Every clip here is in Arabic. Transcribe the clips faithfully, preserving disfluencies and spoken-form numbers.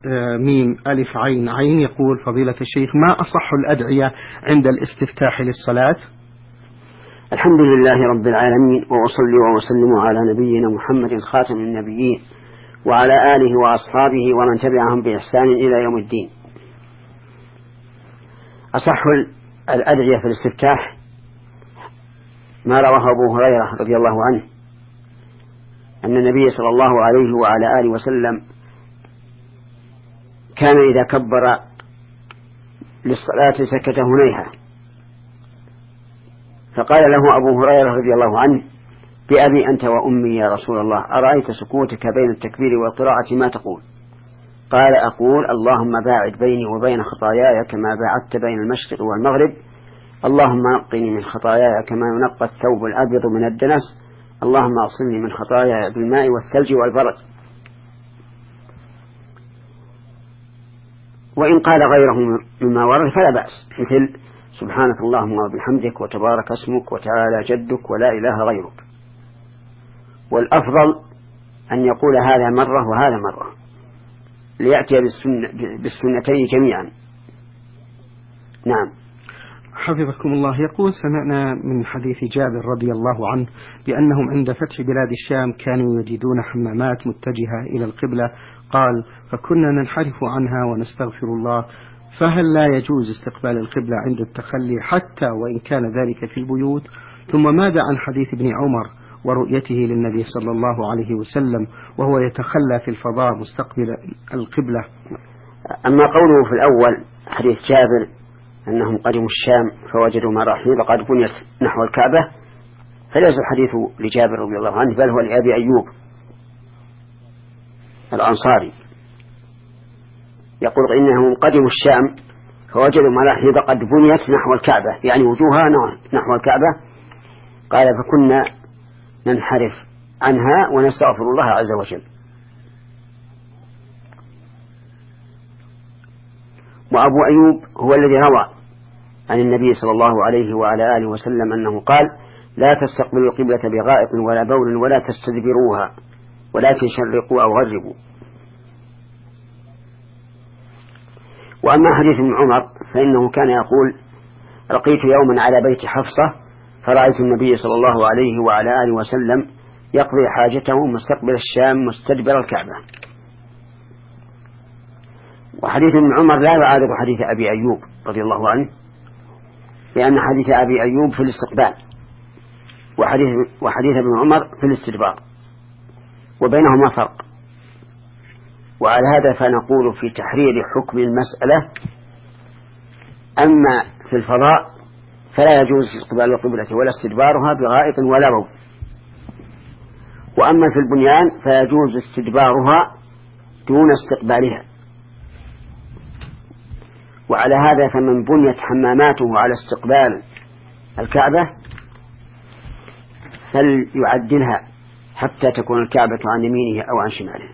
ميم ألف عين عين يقول فضيلة الشيخ ما أصح الأدعية عند الاستفتاح للصلاة؟ الحمد لله رب العالمين، وأصلي وأسلم على نبينا محمد خاتم النبيين وعلى آله وأصحابه ومن تبعهم بإحسان إلى يوم الدين. أصح الأدعية في الاستفتاح ما رواه أبو هريرة رضي الله عنه أن النبي صلى الله عليه وعلى آله وسلم كان إذا كبر للصلاة سكت هنيهة، فقال له أبو هريرة رضي الله عنه: بأبي أنت وأمي يا رسول الله، أرأيت سكوتك بين التكبير والقراءة ما تقول؟ قال: أقول اللهم باعد بيني وبين خطاياي كما باعدت بين المشرق والمغرب، اللهم نقني من خطاياي كما ينقى الثوب الأبيض من الدنس، اللهم اغسلني من خطاياي بالماء والثلج والبرد. وإن قال غيره مما ورد فلا بأس، مثل سبحانك اللهم وبحمدك وتبارك اسمك وتعالى جدك ولا إله غيرك. والأفضل أن يقول هذا مرة وهذا مرة ليأتي بالسنة بالسنتين جميعا. نعم. حفظكم الله. يقول سمعنا من حديث جابر رضي الله عنه بأنهم عند فتح بلاد الشام كانوا يجدون حمامات متجهة إلى القبلة، قال فكنا ننحرف عنها ونستغفر الله، فهل لا يجوز استقبال القبلة عند التخلي حتى وإن كان ذلك في البيوت؟ ثم ماذا عن حديث ابن عمر ورؤيته للنبي صلى الله عليه وسلم وهو يتخلى في الفضاء مستقبل القبلة؟ أما قوله في الأول حديث جابر أنهم قدموا الشام فوجدوا مراحيض قد بنيت نحو الكعبة، فليس الحديث لجابر رضي الله عنه، بل هو لأبي أيوب الأنصاري، يقول إنهم قدموا الشام فوجدوا مراحيض قد بنيت نحو الكعبة، يعني وجوهها نحو الكعبة. قال فكنا ننحرف عنها ونستغفر الله عز وجل. وأبو أيوب هو الذي روى عن النبي صلى الله عليه وعلى آله وسلم أنه قال: لا تستقبلوا القبلة بغائط ولا بول ولا تستدبروها ولكن شرقوا أو غربوا. وأما حديث ابن عمر فإنه كان يقول: رقيت يوما على بيت حفصة فرأيت النبي صلى الله عليه وعلى آله وسلم يقضي حاجته مستقبل الشام مستدبر الكعبة. وحديث ابن عمر لا يعارض حديث أبي أيوب رضي الله عنه، لأن حديث أبي أيوب في الاستقبال وحديث, وحديث ابن عمر في الاستدبار، وبينهما فرق. وعلى هذا فنقول في تحرير حكم المسألة: أما في الفضاء فلا يجوز استقبال القبلة ولا استدبارها بغائط ولا بول، وأما في البنيان فيجوز استدبارها دون استقبالها. وعلى هذا فمن بنيت حماماته على استقبال الكعبة فليعدلها حتى تكون الكعبة عن يمينه أو عن شماله.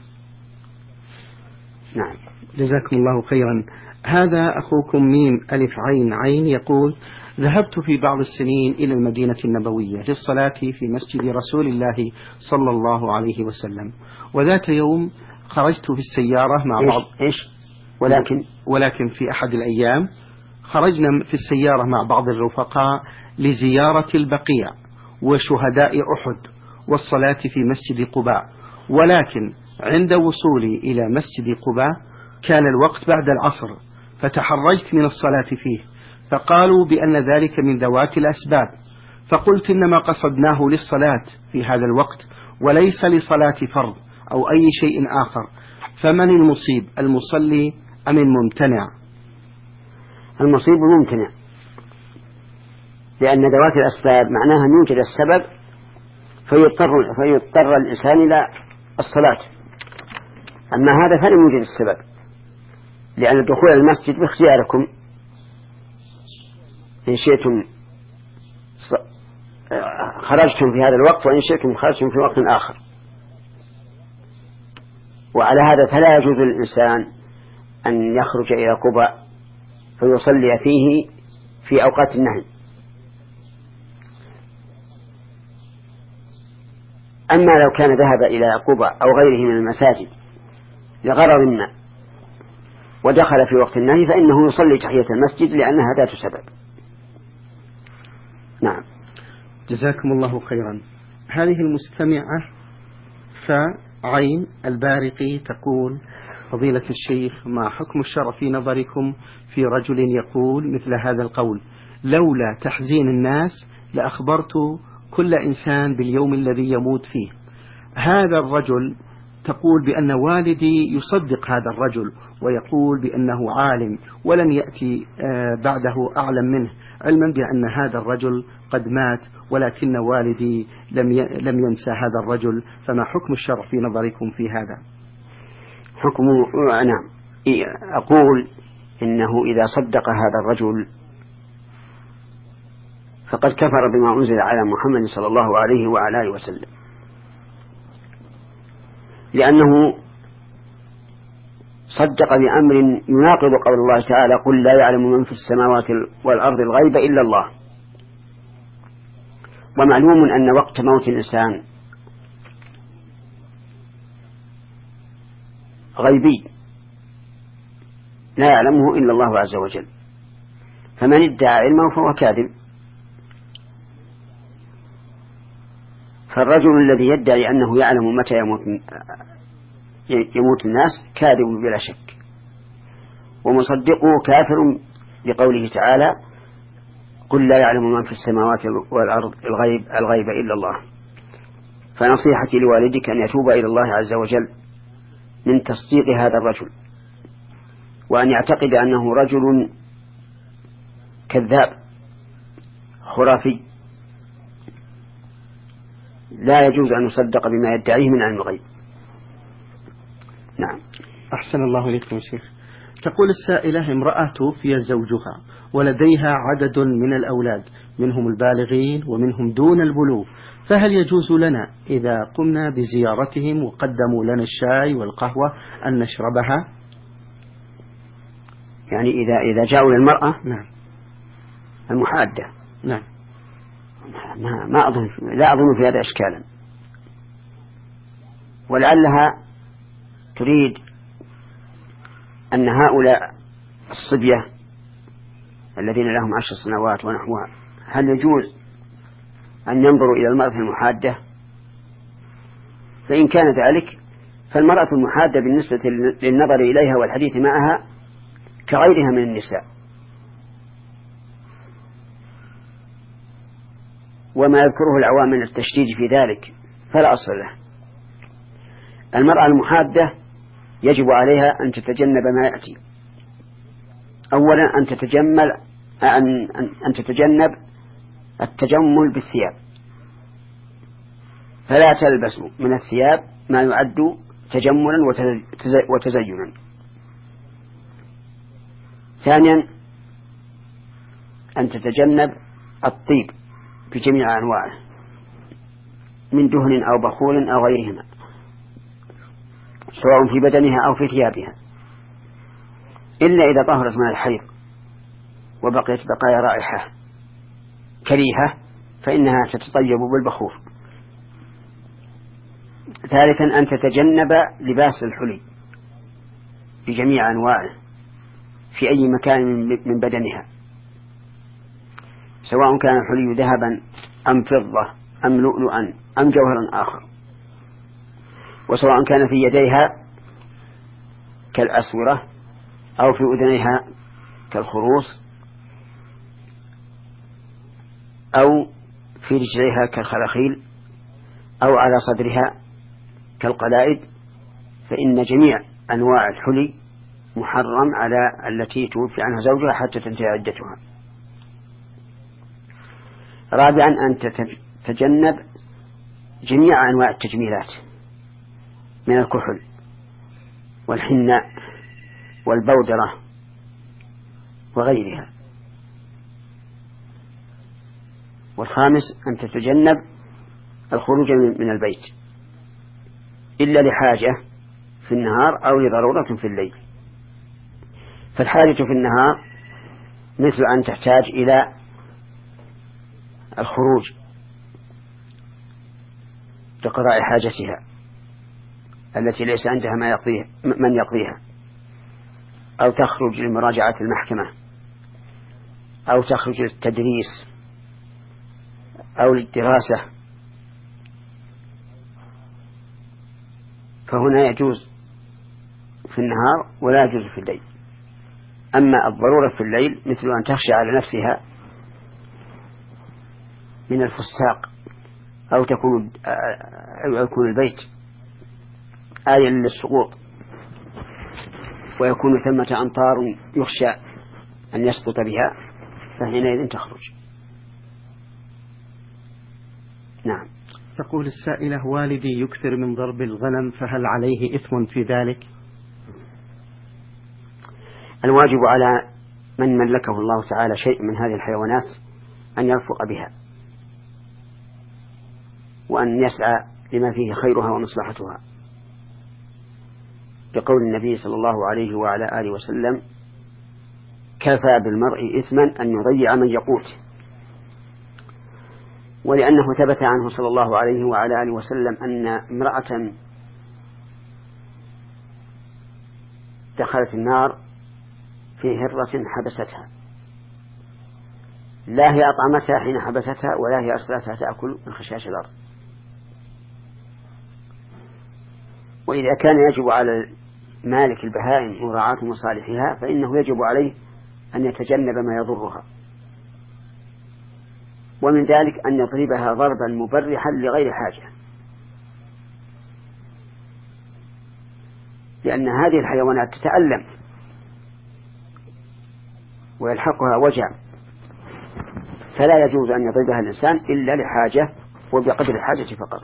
نعم. جزاكم الله خيرا. هذا أخوكم ميم ألف عين عين يقول: ذهبت في بعض السنين إلى المدينة النبوية للصلاة في مسجد رسول الله صلى الله عليه وسلم، وذات يوم خرجت في السيارة مع بعض إيش, إيش؟ ولكن ولكن في أحد الأيام خرجنا في السيارة مع بعض الرفقاء لزيارة البقيع وشهداء أحد والصلاة في مسجد قباء، ولكن عند وصولي إلى مسجد قباء كان الوقت بعد العصر، فتحرجت من الصلاة فيه، فقالوا بأن ذلك من ذوات الأسباب، فقلت إنما قصدناه للصلاة في هذا الوقت وليس لصلاة فرض أو أي شيء آخر، فمن المصيب المصلي أم الممتنع؟ المصيب الممتنع، لأن ذوات الأسباب معناها أن يوجد السبب فيضطر, فيضطر الإنسان إلى الصلاة. أما هذا فلم يوجد السبب، لأن دخول المسجد باختياركم، إن شئتم خرجتم في هذا الوقت وإن شئتم خرجتم في وقت آخر. وعلى هذا فلا يجوز للإنسان أن يخرج إلى قباء فيصلي فيه في أوقات النهي. أما لو كان ذهب إلى قباء أو غيره من المساجد لغرض ما ودخل في وقت النهي فإنه يصلي تحية المسجد لأنها ذات سبب. نعم. جزاكم الله خيرا. هذه المستمعة فعين البارقي تقول: فضيلة الشيخ، ما حكم الشرع في نظركم في رجل يقول مثل هذا القول: لولا تحزين الناس لأخبرت كل إنسان باليوم الذي يموت فيه. هذا الرجل تقول بأن والدي يصدق هذا الرجل ويقول بأنه عالم ولن يأتي بعده أعلم منه، علما بأن هذا الرجل قد مات، ولكن والدي لم لم ينسى هذا الرجل، فما حكم الشرع في نظركم في هذا؟ حكم نعم، أقول إنه إذا صدق هذا الرجل فقد كفر بما أنزل على محمد صلى الله عليه وعلى آله وسلم، لأنه صدق بأمر يناقض قول الله تعالى: قل لا يعلم من في السماوات والأرض الغيب إلا الله. ومعلوم أن وقت موت الإنسان غيبي لا يعلمه إلا الله عز وجل، فمن ادعى علمه فهو كاذب. فالرجل الذي يدعي أنه يعلم متى يموت يموت الناس كاذب بلا شك، ومصدقه كافر لقوله تعالى: قل لا يعلم من في السماوات والأرض الغيب الغيب إلا الله. فنصيحتي لوالدك أن يتوب إلى الله عز وجل من تصديق هذا الرجل، وأن يعتقد أنه رجل كذاب خرافي لا يجوز أن يصدق بما يدعيه من علم الغيب. نعم. أحسن الله إليكم يا شيخ. تقول السائلة: امرأة توفي زوجها ولديها عدد من الأولاد، منهم البالغين ومنهم دون البلوغ، فهل يجوز لنا إذا قمنا بزيارتهم وقدموا لنا الشاي والقهوة أن نشربها؟ يعني إذا إذا جاءوا للمرأة نعم المحادة. نعم. ما ما أظن لا أظن في هذا إشكالا، ولعلها تريد أن هؤلاء الصبية الذين لهم عشر سنوات ونحوها هل يجوز أن ينظروا إلى المرأة المحادة؟ فإن كان ذلك فالمرأة المحادة بالنسبة للنظر إليها والحديث معها كغيرها من النساء، وما يذكره العوام من التشديد في ذلك فلا أصل له. المرأة المحادة يجب عليها أن تتجنب ما يأتي. أولا أن تتجمل أن, أن تتجنب التجمل بالثياب، فلا تلبس من الثياب ما يعد تجملا وتزينا. ثانيا أن تتجنب الطيب بجميع أنواعه من دهن أو بخور أو غيرهما، سواء في بدنها أو في ثيابها، إلا إذا طهرت من الحيض وبقيت بقايا رائحة كريهة فإنها تتطيب بالبخور. ثالثا أن تتجنب لباس الحلي بجميع أنواعه في أي مكان من بدنها، سواء كان الحلي ذهبا أم فضة أم لؤلؤا أم جوهرا آخر، وسواء كان في يديها كالأسورة أو في أذنيها كالخروص أو في رجليها كالخلاخيل أو على صدرها كالقلائد، فإن جميع أنواع الحلي محرم على التي توفي عنها زوجها حتى تنتهي عدتها. رابعا أن تتجنب جميع أنواع التجميلات من الكحل والحناء والبودرة وغيرها. والخامس أن تتجنب الخروج من البيت إلا لحاجة في النهار أو لضرورة في الليل. فالحاجة في النهار مثل أن تحتاج إلى الخروج لقضاء حاجتها التي ليس عندها ما يقضيها من يقضيها، أو تخرج لمراجعة المحكمة أو تخرج للتدريس أو للدراسة، فهنا يجوز في النهار ولا يجوز في الليل. أما الضرورة في الليل مثل أن تخشى على نفسها من الفستاق أو تكون أو يكون البيت آية للسقوط ويكون ثمة أمطار يخشى أن يسقط بها، فحينئذ تخرج. نعم. تقول السائلة: والدي يكثر من ضرب الغنم، فهل عليه إثم في ذلك؟ الواجب على من ملكه الله تعالى شيء من هذه الحيوانات أن يرفق بها وأن يسعى لما فيه خيرها ومصلحتها، بقول النبي صلى الله عليه وعلى آله وسلم: كفى بالمرء إثما أن يضيع من يقوت. ولأنه ثبت عنه صلى الله عليه وعلى آله وسلم أن امرأة دخلت النار في هرة حبستها، لا هي أطعمتها حين حبستها ولا هي أرسلتها تأكل من خشاش الأرض. وإذا كان يجب على مالك البهائم مراعاة مصالحها فإنه يجب عليه أن يتجنب ما يضرها، ومن ذلك أن يضربها ضربا مبرحا لغير حاجة، لأن هذه الحيوانات تتألم ويلحقها وجع، فلا يجوز أن يضربها الإنسان إلا لحاجة وبقدر الحاجة فقط.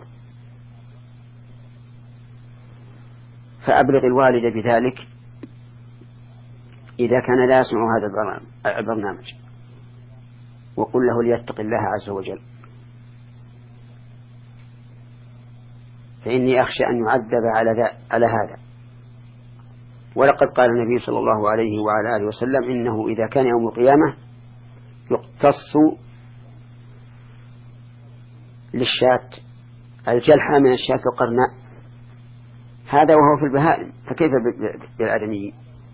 فأبلغ الوالد بذلك إذا كان لا يسمع هذا البرنامج، وقل له ليتق الله عز وجل، فإني أخشى أن يعذب على, على هذا. ولقد قال النبي صلى الله عليه وعلى آله وسلم: إنه إذا كان يوم القيامة يقتص للشاة الجلحة من الشاة القرناء، هذا وهو في البهائم، فكيف بالآدميين؟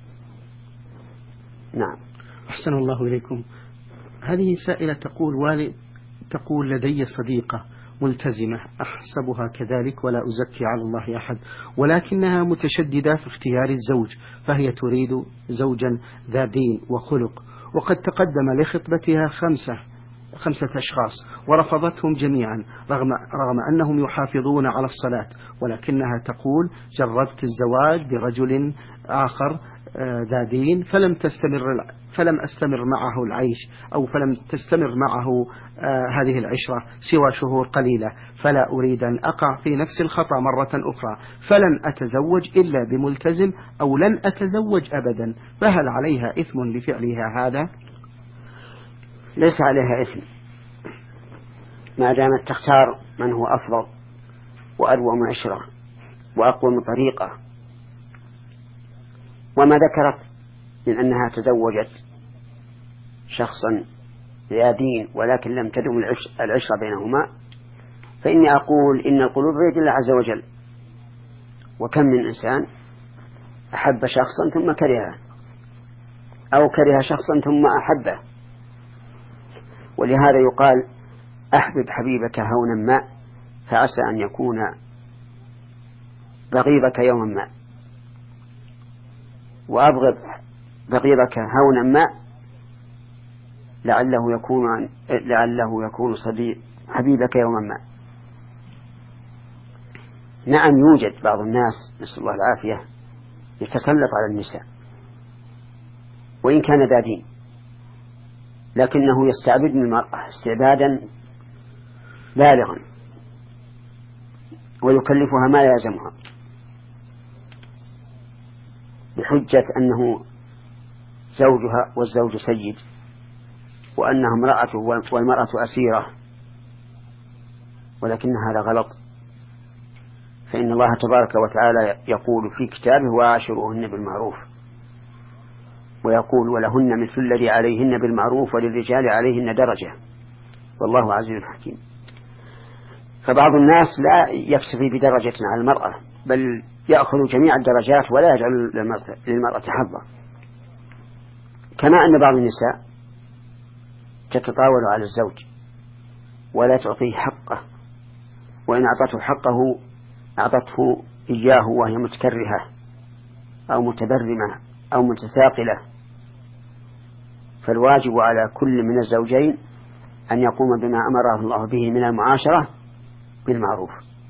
نعم. أحسن الله إليكم. هذه سائلة تقول: والد تقول لدي صديقة ملتزمة أحسبها كذلك ولا أزكي على الله أحد، ولكنها متشددة في اختيار الزوج، فهي تريد زوجا ذا دين وخلق، وقد تقدم لخطبتها خمسة خمسة أشخاص ورفضتهم جميعا رغم, رغم أنهم يحافظون على الصلاة، ولكنها تقول: جربت الزواج برجل آخر ذا دين فلم تستمر فلم أستمر معه العيش أو فلم تستمر معه هذه العشرة سوى شهور قليلة، فلا أريد أن أقع في نفس الخطأ مرة أخرى، فلن أتزوج إلا بملتزم أو لن أتزوج أبدا، فهل عليها إثم لفعلها هذا؟ ليس عليها إثم ما دامت تختار من هو أفضل وأروع عشرة وأقوم طريقة. وما ذكرت من أنها تزوجت شخصا ذا دين ولكن لم تدم العشرة بينهما، فإني أقول إن القلوب بيد الله عز وجل، وكم من إنسان أحب شخصا ثم كرهه أو كره شخصا ثم أحبه، ولهذا يقال: أحبب حبيبك هونا ما فعسى أن يكون بغيضك يوما ما، وأبغض بغيضك هونا ما لعله يكون لعله يكون صديق حبيبك يوما ما. نعم، يوجد بعض الناس نسأل الله العافية يتسلط على النساء وإن كان ذا دين، لكنه يستعبد من المرأة استعبادا بالغا ويكلفها ما يلزمها بحجة أنه زوجها والزوج سيد وأنها امرأة والمرأة أسيرة، ولكن هذا غلط. فإن الله تبارك وتعالى يقول في كتابه: وعاشروهن بالمعروف، ويقول: ولهن مثل الذي عليهن بالمعروف وللرجال عليهن درجة والله عزيز حكيم. فبعض الناس لا يكتفي بدرجة على المرأة، بل يأخذ جميع الدرجات ولا يجعل للمرأة حظا. كما أن بعض النساء تتطاول على الزوج ولا تعطيه حقه، وإن أعطته حقه أعطته إياه وهي متكرهة أو متبرمة أو متثاقلة. فالواجب على كل من الزوجين أن يقوم بما أمره الله به من المعاشرة بالمعروف.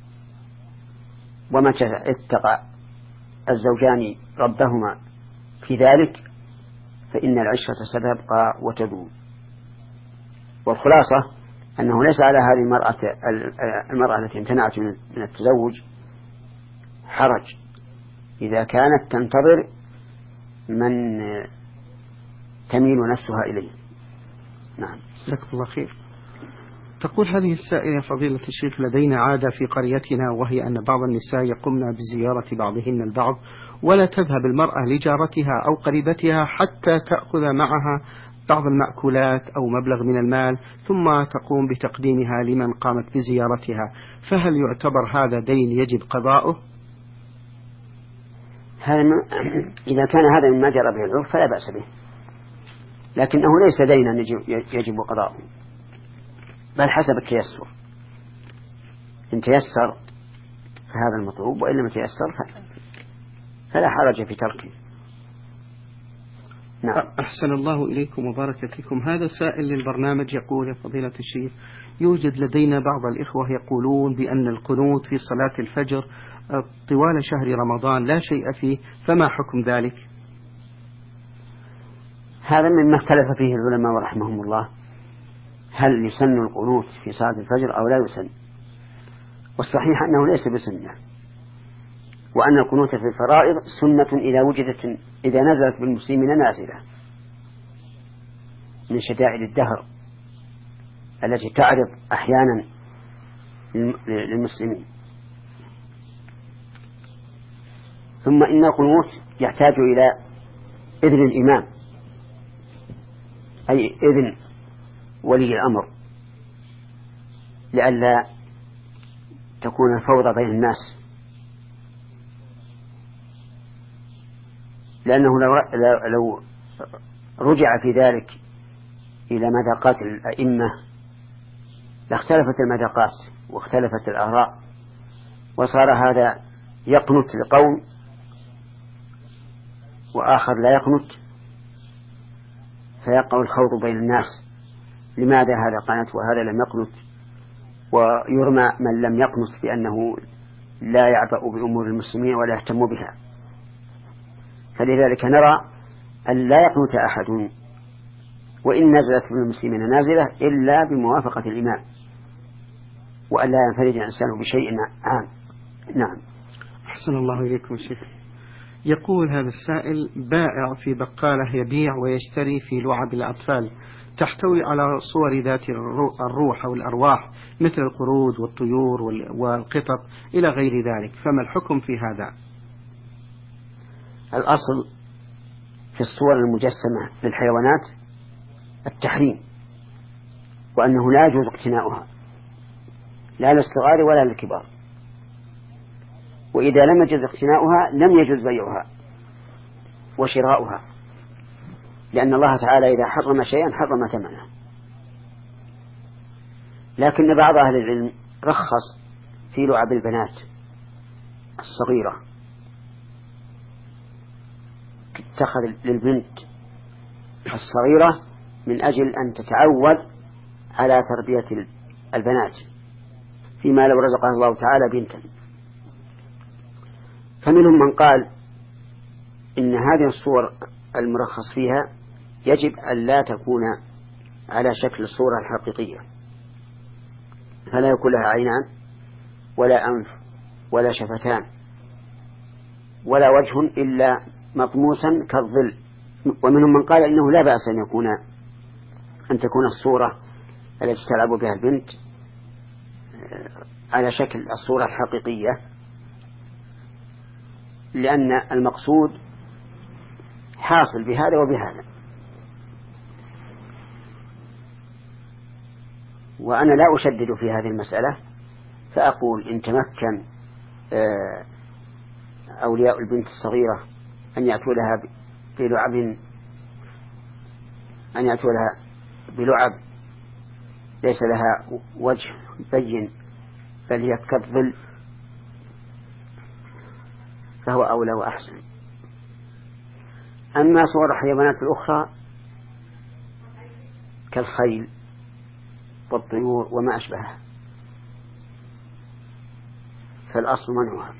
ومتى اتقى الزوجان ربهما في ذلك فإن العشرة ستبقى وتدوم. والخلاصة أنه ليس على هذه المرأة, المرأة التي امتنعت من التزوج حرج إذا كانت تنتظر من تميل نفسها إليه. نعم. جزاكم الله خير. تقول هذه السائلة فضيلة الشيخ: لدينا عادة في قريتنا، وهي أن بعض النساء يقمن بزيارة بعضهن البعض، ولا تذهب المرأة لجارتها أو قريبتها حتى تأخذ معها بعض المأكولات أو مبلغ من المال، ثم تقوم بتقديمها لمن قامت بزيارتها، فهل يعتبر هذا دين يجب قضاؤه؟ هذا إذا كان هذا مما جرى به العرف فلا بأس به، لكنه ليس دينا يجب قضاؤه، بل حسب التيسر. إن تيسر فهذا المطلوب، وإن لم يتيسر فلا حرج في تركه. نعم. أحسن الله إليكم وبارك فيكم. هذا سائل للبرنامج يقول: يا فضيلة الشيخ، يوجد لدينا بعض الإخوة يقولون بأن القنوت في صلاة الفجر طوال شهر رمضان لا شيء فيه، فما حكم ذلك؟ هذا مما اختلف فيه العلماء رحمهم الله، هل يسن القنوت في صلاة الفجر أو لا يسن؟ والصحيح أنه ليس بسنة، وأن القنوت في الفرائض سنة إذا وجدت إذا نزلت بالمسلمين نازلة من شدائد الدهر التي تعرض أحيانا للمسلمين. ثم إن القنوت يحتاج إلى إذن الإمام، أي إذن ولي الأمر، لئلا تكون الفوضى بين الناس، لأنه لو, لو رجع في ذلك إلى مذاقات الأئمة لاختلفت المذاقات واختلفت الآراء، وصار هذا يقنت لقوم وآخر لا يقنت، فيقع الخوض بين الناس: لماذا هذا قنت وهذا لم يقنت؟ ويرمى من لم يقنت بأنه لا يعبأ بأمور المسلمين ولا يهتم بها. فلذلك نرى أن لا يقنت أحد وإن نزلت من المسلمين نازلة إلا بموافقة الإمام، وأن لا ينفرد الإنسان بشيء عام. نعم. أحسن الله إليكم شيخ. يقول هذا السائل: بائع في بقالة يبيع ويشتري في لعب الأطفال تحتوي على صور ذات الروح أو الأرواح مثل القرود والطيور والقطط إلى غير ذلك، فما الحكم في هذا؟ الأصل في الصور المجسمة للحيوانات التحريم، وأنه لا يجوز اقتناؤها لا للصغار ولا للكبار، وإذا لم يجوز اقتناؤها لم يجوز بيعها وشراؤها، لأن الله تعالى إذا حرم شيئا حرم ثمنه. لكن بعض أهل العلم رخص في لعب البنات الصغيرة، اتخذ للبنت الصغيرة من أجل أن تتعود على تربية البنات فيما لو رزقها الله تعالى بنتا. فمنهم من قال إن هذه الصور المرخص فيها يجب أن لا تكون على شكل الصورة الحقيقية، فلا يكون لها عينان ولا أنف ولا شفتان ولا وجه إلا مطموسا كالظل. ومنهم من قال إنه لا بأس أن يكون أن تكون الصورة التي تلعب بها البنت على شكل الصورة الحقيقية، لأن المقصود حاصل بهذا وبهذا. وأنا لا أشدد في هذه المسألة، فأقول إن تمكن أولياء البنت الصغيرة أن يأتوا لها بلعب أن يأتوا لها بلعب ليس لها وجه بين بل هي كالظل فهو أولى وأحسن. أما صور الحيوانات الأخرى كالخيل والطيور وما أشبهها فالأصل منعها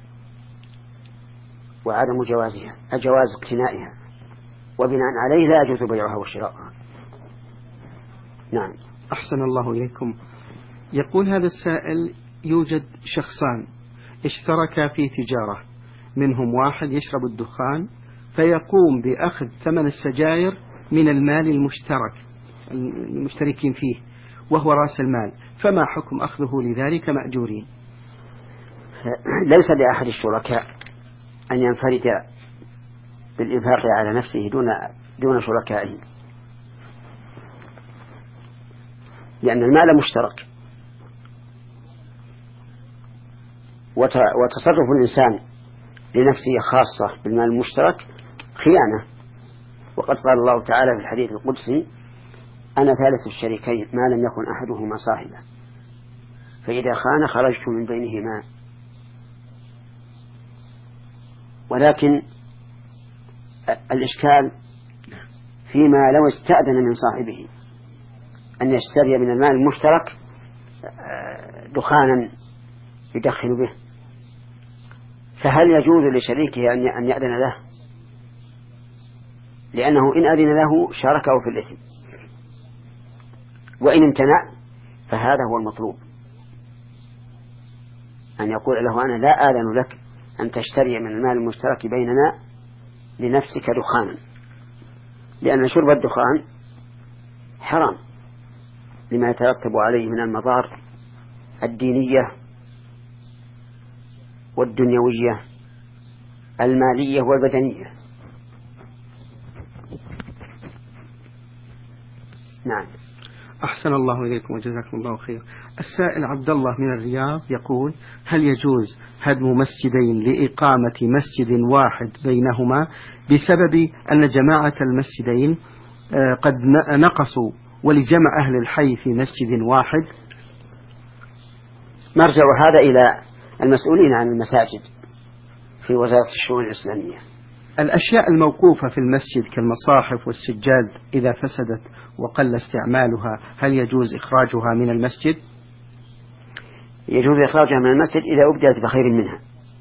وعدم جوازها أجواز اقتنائها، وبناء عليه لا يجوز بيعها وشراءها. نعم. أحسن الله إليكم. يقول هذا السائل: يوجد شخصان اشتركا في تجارة، منهم واحد يشرب الدخان فيقوم بأخذ ثمن السجائر من المال المشترك المشتركين فيه وهو رأس المال، فما حكم أخذه لذلك مأجورين؟ ليس لأحد الشركاء أن ينفرد بالإنفاق على نفسه دون دون شركائه، لأن المال مشترك، وتصرف الإنسان لنفسه خاصة بالمال المشترك خيانة. وقد قال الله تعالى في الحديث القدسي: أنا ثالث الشريكين ما لم يكن أحدهما صاحبا، فإذا خان خرجت من بينهما. ولكن الإشكال فيما لو استأذن من صاحبه أن يشتري من المال المشترك دخانا يدخن به، فهل يجوز لشريكه أن يأذن له؟ لأنه إن أذن له شاركه في الإثم، وإن امتنع فهذا هو المطلوب، أن يقول له: أنا لا آذن لك أن تشتري من المال المشترك بيننا لنفسك دخانا، لأن شرب الدخان حرام لما يترتب عليه من المضار الدينية والدنيوية المالية والبدنية. نعم. أحسن الله إليكم وجزاكم الله خير. السائل عبد الله من الرياض يقول: هل يجوز هدم مسجدين لإقامة مسجد واحد بينهما بسبب أن جماعة المسجدين قد نقصوا ولجمع أهل الحي في مسجد واحد؟ مرجع هذا إلى المسؤولين عن المساجد في وزارة الشؤون الإسلامية. الأشياء الموقوفة في المسجد كالمصاحف والسجاد إذا فسدت وقل استعمالها هل يجوز إخراجها من المسجد؟ يجوز إخراجها من المسجد إذا أبدلت بخير منها،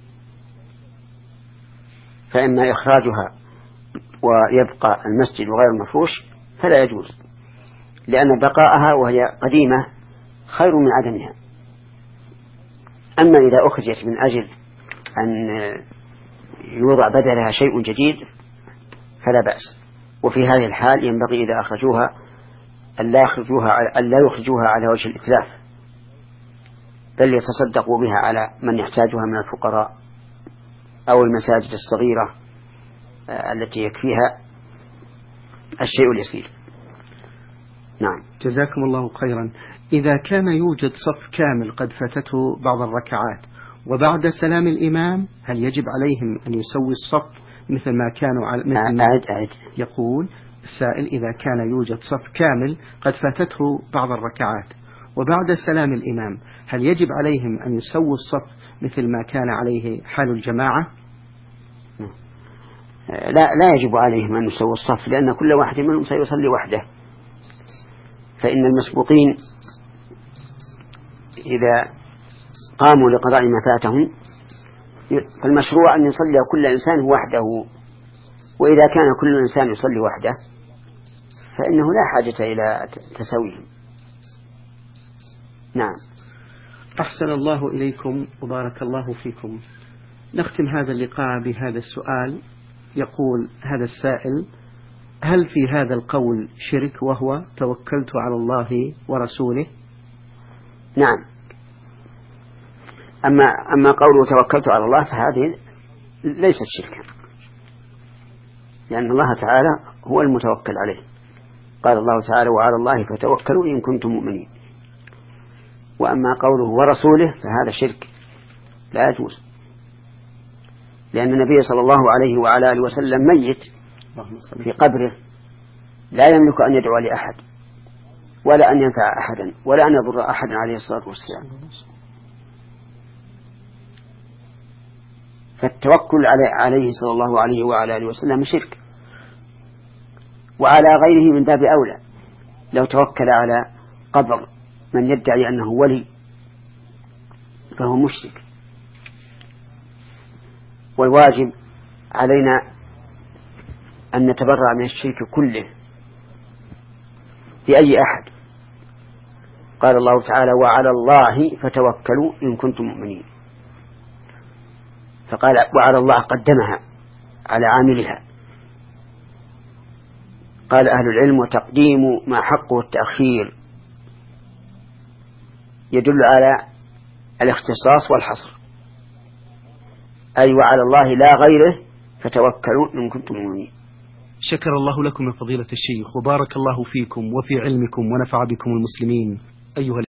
فإما إخراجها ويبقى المسجد غير مفروش فلا يجوز، لأن بقاءها وهي قديمة خير من عدمها. أما إذا أخرجت من أجل أن يوضع بدلها شيء جديد فلا بأس. وفي هذه الحال ينبغي إذا أخرجوها أن لا يخرجوها أن لا يخرجوها على وجه الإتلاف، بل يتصدقوا بها على من يحتاجها من الفقراء أو المساجد الصغيرة التي يكفيها الشيء اليسير. نعم. جزاكم الله خيرا. إذا كان يوجد صف كامل قد فاتته بعض الركعات وبعد سلام الإمام هل يجب عليهم أن يسوي الصف مثل ما كانوا على مثل ما أعد أعد. يقول السائل: إذا كان يوجد صف كامل قد فاتته بعض الركعات وبعد سلام الإمام هل يجب عليهم أن يسووا الصف مثل ما كان عليه حال الجماعة؟ لا لا يجب عليهم أن يسووا الصف، لأن كل واحد منهم سيصلي وحده، فإن المسبوقين إذا قاموا لقضاء ما فاتهم فالمشروع أن يصلي كل إنسان وحده، وإذا كان كل إنسان يصلي وحده فإنه لا حاجة إلى تسويه. نعم. أحسن الله إليكم وبارك الله فيكم. نختم هذا اللقاء بهذا السؤال. يقول هذا السائل: هل في هذا القول شرك وهو توكلت على الله ورسوله؟ نعم. أما أما قوله توكلت على الله فهذه ليست شركا، لأن الله تعالى هو المتوكل عليه. قال الله تعالى: وعلى الله فتوكلوا إن كنتم مؤمنين. وأما قوله ورسوله فهذا شرك لا يجوز، لأن النبي صلى الله عليه وعلى آله وسلم ميت في قبره لا يملك أن يدعو لأحد ولا أن ينفع أحدا ولا أن يضر أحدا عليه الصلاة والسلام. فالتوكل عليه صلى الله عليه وعلى آله وسلم شرك، وعلى غيره من باب أولى. لو توكل على قبر من يدعي أنه ولي فهو مشرك. والواجب علينا أن نتبرأ من الشرك كله بأي أحد. قال الله تعالى: وعلى الله فتوكلوا إن كنتم مؤمنين. فقال وعلى الله قدمها على عاملها. قال أهل العلم: وتقديم ما حقه التأخير يدل على الاختصاص والحصر، أي وعلى الله لا غيره فتوكلوا إن كنتم مؤمنين. شكر الله لكم يا فضيلة الشيخ، وبارك الله فيكم وفي علمكم ونفع بكم المسلمين أيها